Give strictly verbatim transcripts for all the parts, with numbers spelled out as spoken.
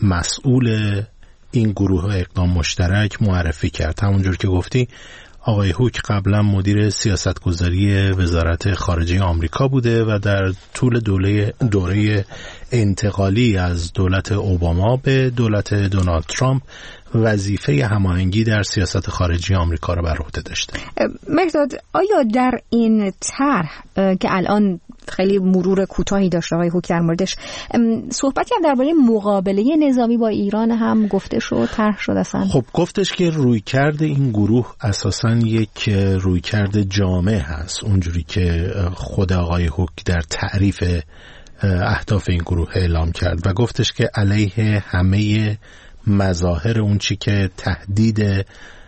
مسئول این گروه اقدام مشترک معرفی کرد. همونجور که گفتی آقای هوک قبلا مدیر سیاستگذاری وزارت خارجه آمریکا بوده و در طول دوره دوره انتقالی از دولت اوباما به دولت دونالد ترامپ وظیفه هماهنگی در سیاست خارجی آمریکا را بر عهده داشته. مهرداد، آیا در این طرح که الان خیلی مرور کوتاهی داشت آقای هوک در موردش، صحبتی هم درباره مقابله نظامی با ایران هم گفته شد، طرح شد اصلا؟ خب گفتش که رویکرد این گروه اساساً یک رویکرد جامع هست، اونجوری که خود آقای هوک در تعریف اهداف این گروه اعلام کرد و گفتش که علیه همه مظاهر اون چی که تهدید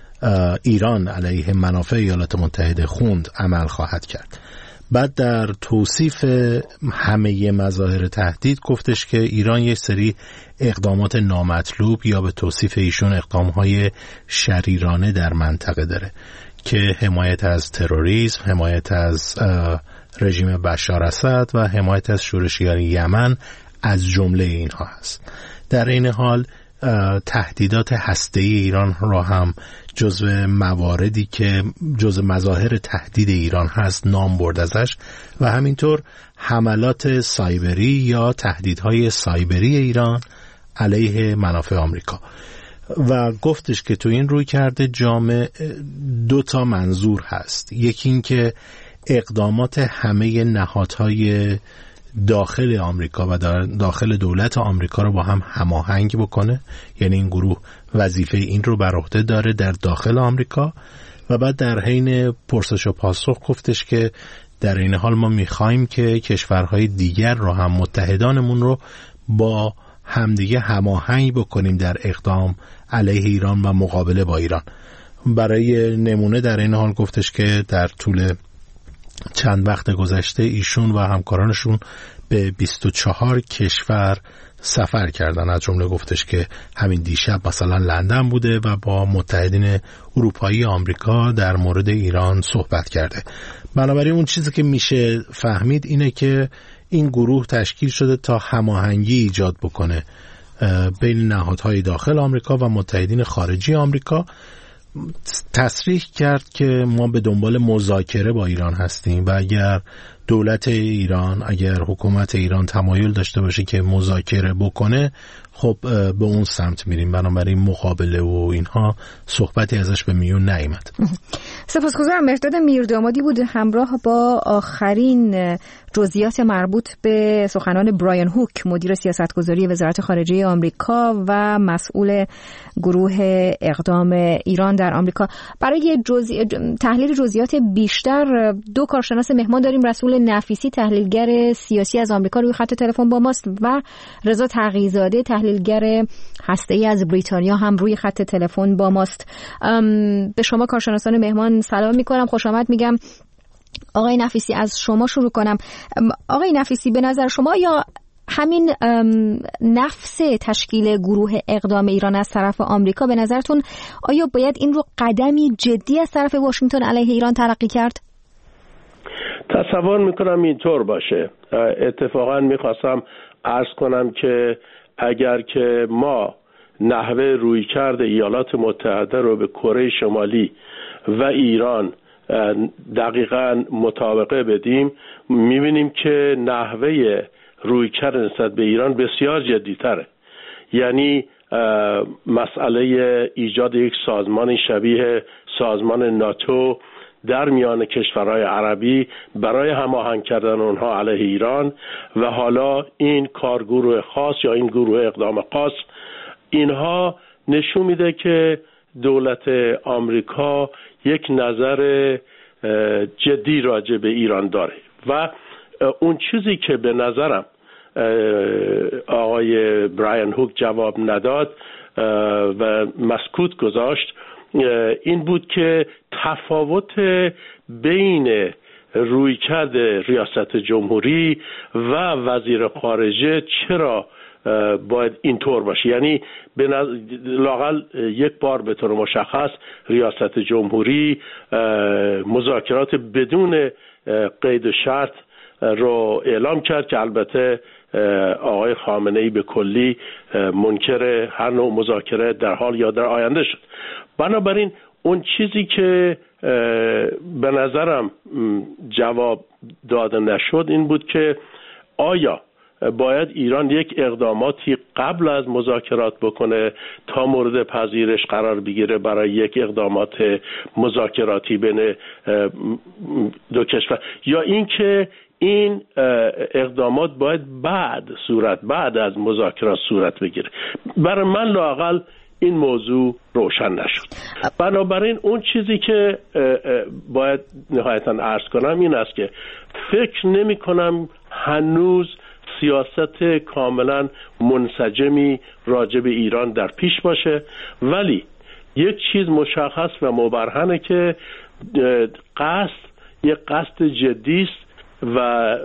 ایران علیه منافع ایالات متحده خوند عمل خواهد کرد. بعد در توصیف همه مظاهر تهدید گفتش که ایران یک سری اقدامات نامطلوب یا به توصیف ایشون اقدامهای شریرانه در منطقه داره که حمایت از تروریسم، حمایت از رژیم بشار اسد و حمایت از شورشیان یمن از جمله اینها هست. در این حال تهدیدات هسته‌ای ایران را هم جزو مواردی که جزو مظاهر تهدید ایران هست نام برد ازش و همینطور حملات سایبری یا تهدیدهای سایبری ایران علیه منافع آمریکا و گفتش که تو این رویکرد جامع دو تا منظور هست. یکی این که اقدامات همه نهادهای داخل آمریکا و داخل دولت آمریکا رو با هم هماهنگ بکنه، یعنی این گروه وظیفه این رو بر عهده داره در داخل آمریکا. و بعد در حین پرسش و پاسخ گفتش که در این حال ما میخوایم که کشورهای دیگر رو هم متحدانمون رو با همدیگه هماهنگ بکنیم در اقدام علیه ایران و مقابله با ایران. برای نمونه در این حال گفتش که در طول چند وقت گذشته ایشون و همکارانشون به بیست و چهار کشور سفر کردن، از جمله گفتش که همین دیشب مثلا لندن بوده و با متحدین اروپایی آمریکا در مورد ایران صحبت کرده. بنابراین اون چیزی که میشه فهمید اینه که این گروه تشکیل شده تا هماهنگی ایجاد بکنه بین نهادهای داخل آمریکا و متحدین خارجی آمریکا. تصریح کرد که ما به دنبال مذاکره با ایران هستیم و اگر دولت ایران، اگر حکومت ایران تمایل داشته باشه که مذاکره بکنه، خب به اون سمت میریم. بنابراین مقابله و اینها صحبتی ازش به میون نیامد. سپاسگزارم. مهرداد میردامادی بود همراه با آخرین جزئیات مربوط به سخنان برایان هوک، مدیر سیاستگذاری وزارت خارجه آمریکا و مسئول گروه اقدام ایران در آمریکا. برای جزئی... تحلیل جزئیات بیشتر دو کارشناس مهمان داریم. رسول نفیسی تحلیلگر سیاسی از آمریکا روی خط تلفن با ماست و رضا تقی‌زاده تحلیلگر هسته‌ای از بریتانیا هم روی خط تلفن با ماست. به شما کارشناسان مهمان سلام می‌کنم، خوش آمد میگم. آقای نفیسی از شما شروع کنم. آقای نفیسی، به نظر شما یا همین نفس تشکیل گروه اقدام ایران از طرف آمریکا، به نظرتون آیا باید این رو قدمی جدی از طرف واشنگتن علیه ایران تلقی کرد؟ تصور میکنم اینطور باشه. اتفاقا میخواستم عرض کنم که اگر که ما نحوه رویکرد ایالات متحده رو به کره شمالی و ایران دقیقاً مطابقه بدیم، میبینیم که نحوه رویکرد نسبت به ایران بسیار جدی‌تره. یعنی مسئله ایجاد یک سازمان شبیه سازمان ناتو در میان کشورهای عربی برای هماهنگ کردن اونها علیه ایران و حالا این کارگروه خاص یا این گروه اقدام خاص، اینها نشون میده که دولت آمریکا یک نظر جدی راجع به ایران داره و اون چیزی که به نظرم آقای برایان هوک جواب نداد و مسکوت گذاشت این بود که تفاوت بین رویکرد ریاست جمهوری و وزیر خارجه چرا باید اینطور باشه. یعنی به لااقل یک بار به طور مشخص ریاست جمهوری مذاکرات بدون قید و شرط رو اعلام کرد که البته آقای خامنه‌ای به کلی منکر هر نوع مذاکره در حال یا در آینده شد. بنابراین اون چیزی که به نظرم جواب داده نشد این بود که آیا باید ایران یک اقداماتی قبل از مذاکرات بکنه تا مورد پذیرش قرار بگیره برای یک اقدامات مذاکراتی بین دو کشور، یا اینکه این اقدامات باید بعد صورت بعد از مذاکرات صورت بگیره. برای من لااقل این موضوع روشن نشد. بنابراین اون چیزی که باید نهایتاً عرض کنم این است که فکر نمی کنم هنوز سیاست کاملا منسجمی راجع به ایران در پیش باشه، ولی یک چیز مشخص و مبرهنه که قصد یک قصد جدی است و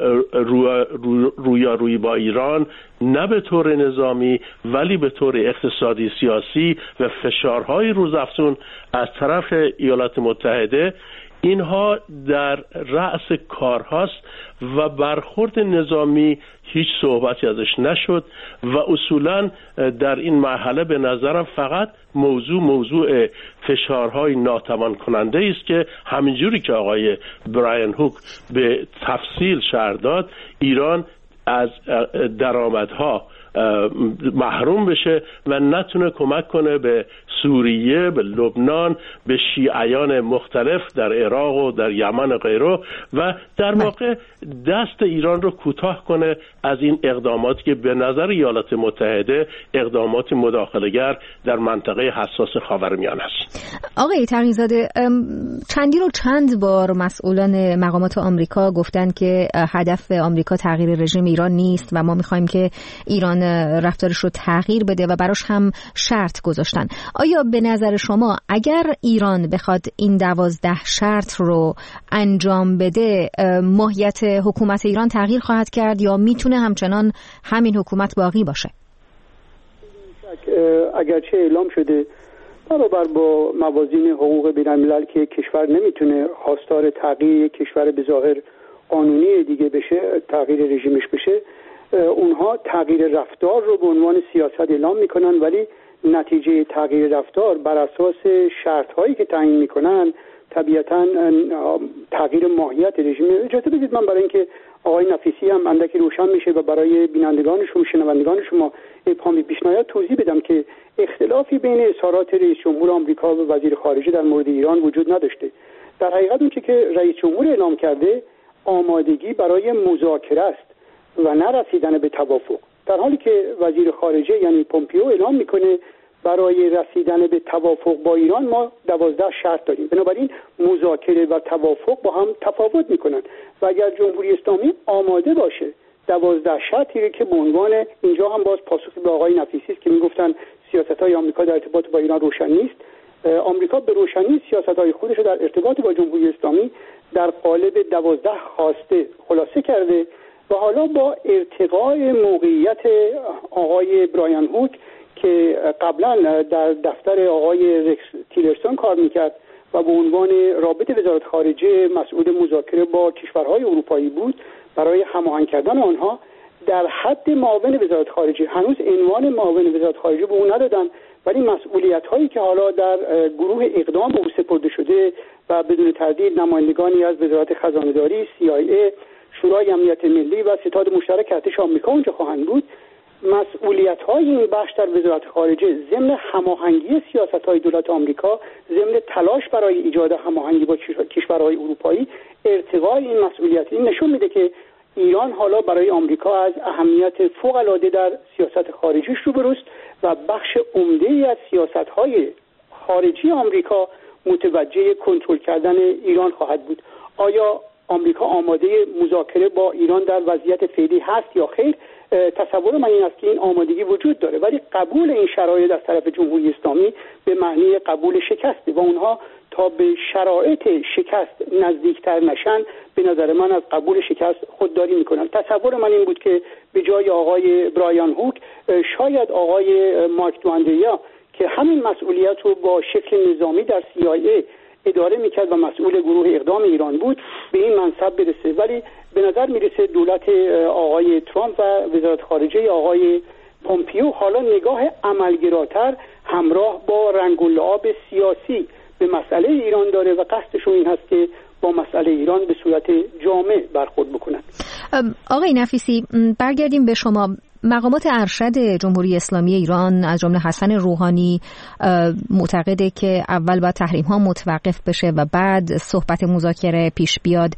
رویارویی با ایران نه به طور نظامی ولی به طور اقتصادی سیاسی و فشارهای روزافزون از طرف ایالات متحده، اینها در رأس کار هاست و برخورد نظامی هیچ صحبتی ازش نشد و اصولاً در این مرحله به نظرم فقط موضوع موضوع فشارهای ناتوان کننده است که همینجوری که آقای براین هوک به تفصیل شرح داد، ایران از درآمدها محروم بشه و نتونه کمک کنه به سوریه، به لبنان، به شیعیان مختلف در عراق و در یمن و غیره، و در واقع دست ایران رو کوتاه کنه از این اقداماتی که به نظر ایالات متحده اقدامات مداخله‌گر در منطقه حساس خاورمیانه است. آقای تقی‌زاده، چندین و چند بار مسئولان مقامات آمریکا گفتن که هدف آمریکا تغییر رژیم ایران نیست و ما می‌خوایم که ایران رفتارش رو تغییر بده و براش هم شرط گذاشتن. آیا به نظر شما اگر ایران بخواد این دوازده شرط رو انجام بده ماهیت حکومت ایران تغییر خواهد کرد یا میتونه همچنان همین حکومت باقی باشه؟ اگرچه اعلام شده برابر با موازین حقوق بین‌الملل که کشور نمیتونه خواستار تغییر کشور به ظاهر قانونی دیگه بشه، تغییر رژیمش بشه، اونها تغییر رفتار رو به عنوان سیاست اعلام میکنن، ولی نتیجه تغییر رفتار بر اساس شرط هایی که تعیین میکنن طبیعتاً تغییر ماهیت رژیم. اجازه بدید من برای اینکه آقای نفیسی هم اندکی روشن میشه و برای بینندگان شما شنوندگان شما ابهامی پیش نیاد توضیح بدم که اختلافی بین اظهارات رئیس جمهور آمریکا و وزیر خارجه در مورد ایران وجود نداشته. در حقیقت اون چیزی که رئیس جمهور اعلام کرده آمادگی برای مذاکره است و نرسیدن به توافق، در حالی که وزیر خارجه یعنی پومپیو اعلام میکنه برای رسیدن به توافق با ایران ما دوازده شرط داریم. بنابراین مذاکره و توافق با هم تفاوت میکنن و اگر جمهوری اسلامی آماده باشه دوازده شرطی که به عنوان، اینجا هم باز پاسخی به آقای نفیسی است که میگفتن سیاست‌های آمریکا در ارتباط با ایران روشن نیست، آمریکا به روشنی سیاست‌های خودش رو در ارتباط با جمهوری اسلامی در قالب دوازده خواسته خلاصه کرده و حالا با ارتقای موقعیت آقای براین هوک که قبلا در دفتر آقای رکس تیلرسون کار میکرد و به عنوان رابط وزارت خارجه مسئول مذاکره با کشورهای اروپایی بود برای هماهنگ کردن آنها در حد معاون وزارت خارجه، هنوز عنوان معاون وزارت خارجه به اون ندادن، ولی مسئولیت هایی که حالا در گروه اقدام به او سپرده شده و بدون تردید نمایندگانی از وزارت خزانه‌داری، سی آی ای، شورای امنیت ملی و ستاد مشترک ارتش آمریکا اونجا خواهند بود، مسئولیت‌های این بخش در وزارت خارجه ضمن هماهنگی سیاست‌های دولت آمریکا، ضمن تلاش برای ایجاد هماهنگی با کشورهای اروپایی، ارتقای این مسئولیت این نشون میده که ایران حالا برای آمریکا از اهمیت فوق‌العاده در سیاست خارجیش روبروست و بخش عمده‌ای از سیاست‌های خارجی آمریکا متوجه کنترل کردن ایران خواهد بود. آیا آمریکا آماده مذاکره با ایران در وضعیت فعلی هست یا خیر؟ تصور من این است که این آمادگی وجود داره، ولی قبول این شرایط از طرف جمهوری اسلامی به معنی قبول شکسته و اونها تا به شرایط شکست نزدیکتر نشن به نظر من از قبول شکست خودداری میکنن. تصور من این بود که به جای آقای برایان هوک شاید آقای مایک دواندریا که همین مسئولیت رو با شکل نظامی در سی آی ای اداره میکرد و مسئول گروه اقدام ایران بود به این منصب برسه. ولی به نظر میرسه دولت آقای ترامپ و وزارت خارجه آقای پومپیو حالا نگاه عملگراتر همراه با رنگ و لعاب سیاسی به مسئله ایران داره و قصدشون این هست که با مسئله ایران به صورت جامع برخورد بکنن. آقای نفیسی، برگردیم به شما. مقامات ارشد جمهوری اسلامی ایران از جمله حسن روحانی معتقده که اول باید تحریم ها متوقف بشه و بعد صحبت مذاکره پیش بیاد.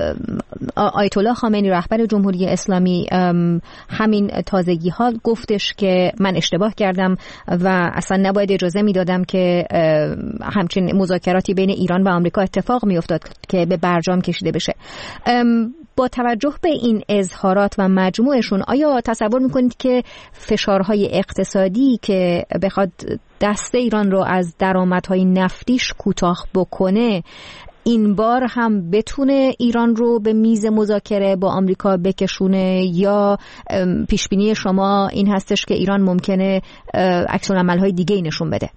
آیت الله خامنه‌ای رهبر جمهوری اسلامی همین تازگی ها گفتش که من اشتباه کردم و اصلا نباید اجازه میدادم که همچین مذاکراتی بین ایران و آمریکا اتفاق میافتاد که به برجام کشیده بشه. با توجه به این اظهارات و مجموعشون، آیا تصور میکنید که فشارهای اقتصادی که بخواد دست ایران رو از درآمدهای نفتیش کوتاه بکنه این بار هم بتونه ایران رو به میز مذاکره با آمریکا بکشونه، یا پیشبینی شما این هستش که ایران ممکنه عکس العمل‌های دیگه‌ای نشون بده؟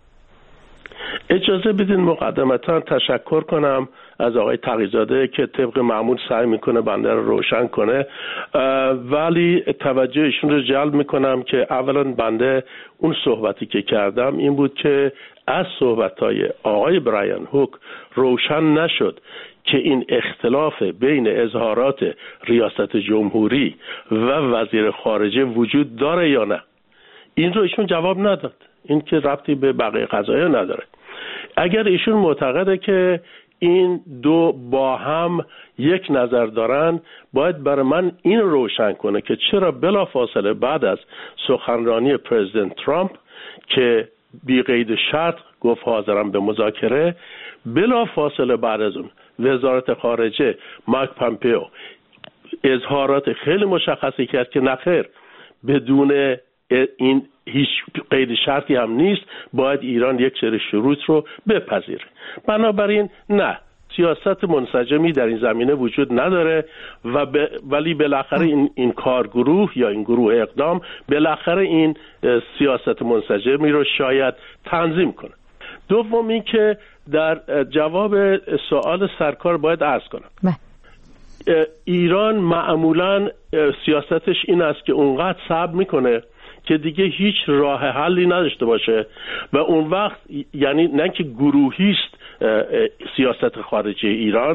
اجازه بدین مقدمتاً تشکر کنم از آقای تقی‌زاده که طبق معمول سعی میکنه بنده رو روشن کنه، ولی توجه ایشون رو جلب میکنم که اولا بنده اون صحبتی که کردم این بود که از صحبتهای آقای برایان هوک روشن نشد که این اختلاف بین اظهارات ریاست جمهوری و وزیر خارجه وجود داره یا نه. این رو ایشون جواب نداد. این که ربطی به بقیه قضایا نداره. اگر ایشون معتقده که این دو با هم یک نظر دارن، باید برای من این روشن کنه که چرا بلافاصله بعد از سخنرانی پرزیدنت ترامپ که بی قید شرط گفت حاضرم به مذاکره، بلافاصله بعد از اون وزارت خارجه مایک پامپیو اظهارات خیلی مشخصی کرد که نخیر، بدون این هیچ قید شرطی هم نیست، باید ایران یک سری شروط رو بپذیره. بنابراین نه، سیاست منسجمی در این زمینه وجود نداره و ب... ولی بالاخره این این کارگروه یا این گروه اقدام بالاخره این سیاست منسجمی رو شاید تنظیم کنه. دوم این که در جواب سوال سرکار باید عرض کنم ایران معمولا سیاستش این است که اونقدر صبر میکنه که دیگه هیچ راه حلی نداشته باشه و اون وقت، یعنی نه که گروهی است سیاست خارجی ایران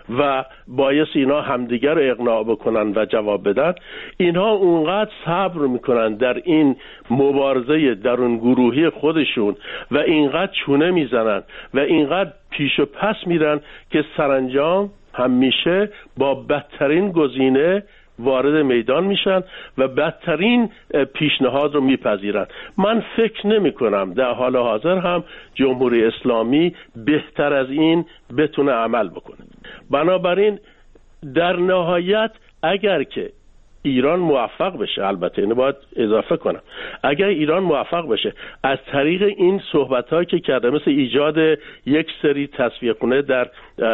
و باعث اینا همدیگر رو اقناع بکنن و جواب بدن، اینها اونقدر صبر میکنن در این مبارزه درون گروهی خودشون و اینقدر چونه میزنن و اینقدر پیش و پس میرن که سرانجام همیشه با بدترین گزینه وارد میدان میشن و بدترین پیشنهاد رو میپذیرن. من فکر نمی کنم در حال حاضر هم جمهوری اسلامی بهتر از این بتونه عمل بکنه. بنابراین در نهایت اگر که ایران موفق بشه، البته اینو باید اضافه کنم، اگر ایران موفق بشه از طریق این صحبت‌هایی که کرده، مثل ایجاد یک سری تصفیه‌خونه در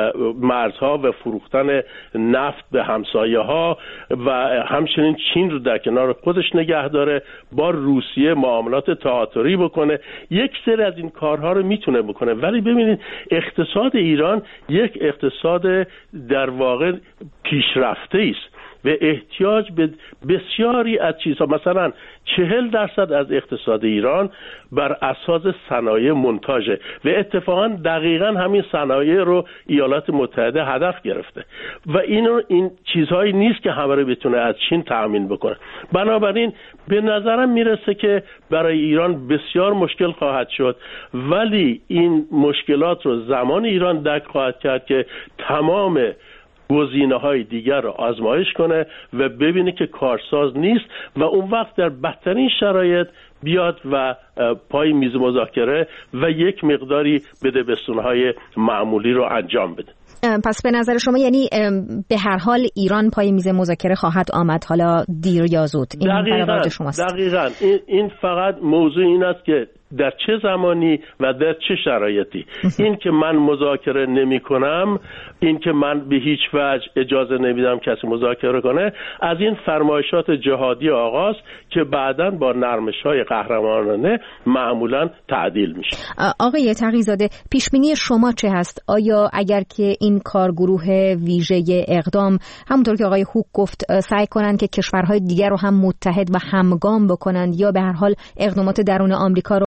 مرزها و فروختن نفت به همسایه‌ها و همچنین چین رو در کنار خودش نگه داره، با روسیه معاملات تئاتری بکنه، یک سری از این کارها رو میتونه بکنه. ولی ببینید اقتصاد ایران یک اقتصاد در واقع پیشرفته است و احتیاج به بسیاری از چیزها، مثلا چهل درصد از اقتصاد ایران بر اساس صنایع منتاجه و اتفاقا دقیقا همین صنایع رو ایالات متحده هدف گرفته و این این چیزهایی نیست که همه رو بتونه از چین تأمین بکنه. بنابراین به نظرم میرسه که برای ایران بسیار مشکل خواهد شد، ولی این مشکلات رو زمان ایران درک خواهد کرد که تمام گزینه‌های دیگر رو آزمایش کنه و ببینه که کارساز نیست و اون وقت در بدترین شرایط بیاد و پای میز مذاکره و یک مقداری بدبستون‌های معمولی رو انجام بده. پس به نظر شما یعنی به هر حال ایران پای میز مذاکره خواهد آمد، حالا دیر یا زود؟ این دقیقاً, شماست. دقیقاً. این, این فقط موضوع این است که در چه زمانی و در چه شرایطی. این که من مذاکره نمی کنم، این که من به هیچ وجه اجازه نمیدم کسی مذاکره کنه، از این فرمایشات جهادی آغاز که بعداً با نرمش‌های قهرمانانه معمولاً تعدیل میشه. آقای تقی‌زاده، پیشبینی شما چه هست؟ آیا اگر که این کارگروه ویژه اقدام همونطور که آقای هوک گفت سعی کنند که کشورهای دیگر رو هم متحد و همگام بکنند یا به هر حال اقدامات درون آمریکا رو